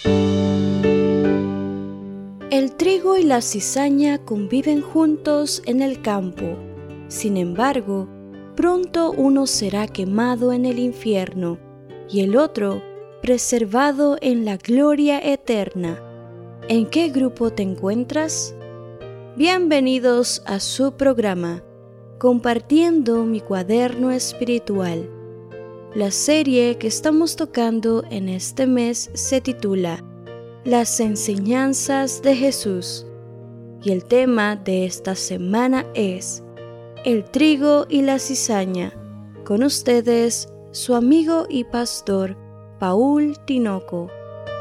El trigo y la cizaña conviven juntos en el campo. Sin embargo, pronto uno será quemado en el infierno y el otro preservado en la gloria eterna. ¿En qué grupo te encuentras? Bienvenidos a su programa, Compartiendo mi cuaderno espiritual. La serie que estamos tocando en este mes se titula Las enseñanzas de Jesús, y el tema de esta semana es el trigo y la cizaña. Con ustedes, su amigo y pastor, Paul Tinoco.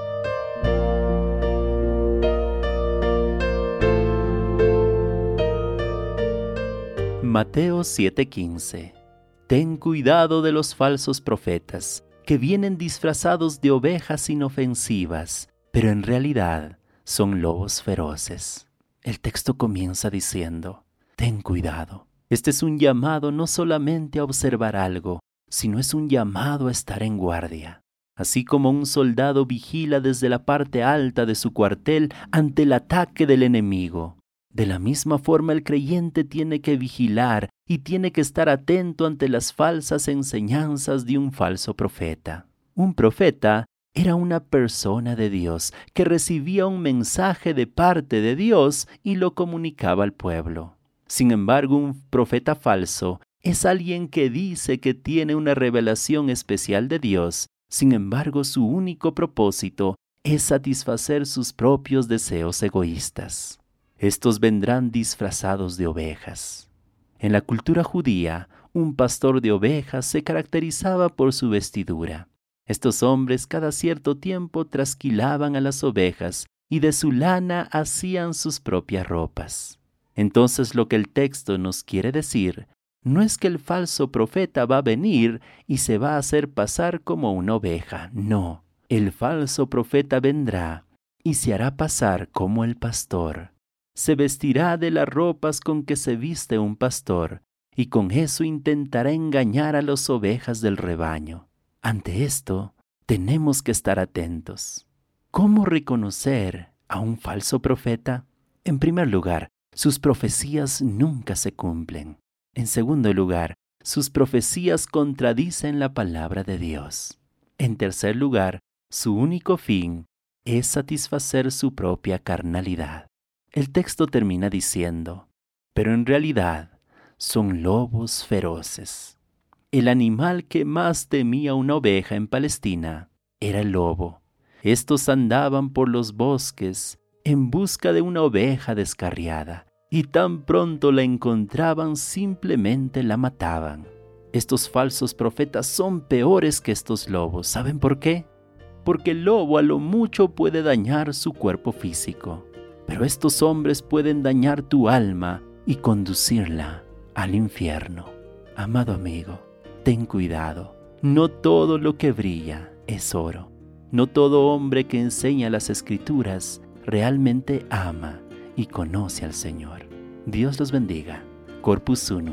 Mateo 7:15. Ten cuidado de los falsos profetas, que vienen disfrazados de ovejas inofensivas, pero en realidad son lobos feroces. El texto comienza diciendo, ten cuidado. Este es un llamado no solamente a observar algo, sino es un llamado a estar en guardia. Así como un soldado vigila desde la parte alta de su cuartel ante el ataque del enemigo, de la misma forma el creyente tiene que vigilar y tiene que estar atento ante las falsas enseñanzas de un falso profeta. Un profeta era una persona de Dios que recibía un mensaje de parte de Dios y lo comunicaba al pueblo. Sin embargo, un profeta falso es alguien que dice que tiene una revelación especial de Dios. Sin embargo, su único propósito es satisfacer sus propios deseos egoístas. Estos vendrán disfrazados de ovejas. En la cultura judía, un pastor de ovejas se caracterizaba por su vestidura. Estos hombres cada cierto tiempo trasquilaban a las ovejas y de su lana hacían sus propias ropas. Entonces lo que el texto nos quiere decir no es que el falso profeta va a venir y se va a hacer pasar como una oveja. No, el falso profeta vendrá y se hará pasar como el pastor. Se vestirá de las ropas con que se viste un pastor y con eso intentará engañar a las ovejas del rebaño. Ante esto, tenemos que estar atentos. ¿Cómo reconocer a un falso profeta? En primer lugar, sus profecías nunca se cumplen. En segundo lugar, sus profecías contradicen la palabra de Dios. En tercer lugar, su único fin es satisfacer su propia carnalidad. El texto termina diciendo, pero en realidad son lobos feroces. El animal que más temía una oveja en Palestina era el lobo. Estos andaban por los bosques en busca de una oveja descarriada, y tan pronto la encontraban simplemente la mataban. Estos falsos profetas son peores que estos lobos. ¿Saben por qué? Porque el lobo a lo mucho puede dañar su cuerpo físico, pero estos hombres pueden dañar tu alma y conducirla al infierno. Amado amigo, ten cuidado. No todo lo que brilla es oro. No todo hombre que enseña las Escrituras realmente ama y conoce al Señor. Dios los bendiga. Corpus Unum.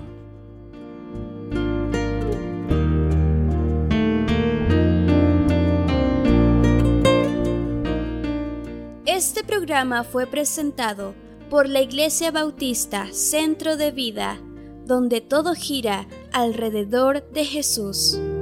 Este programa fue presentado por la Iglesia Bautista Centro de Vida, donde todo gira alrededor de Jesús.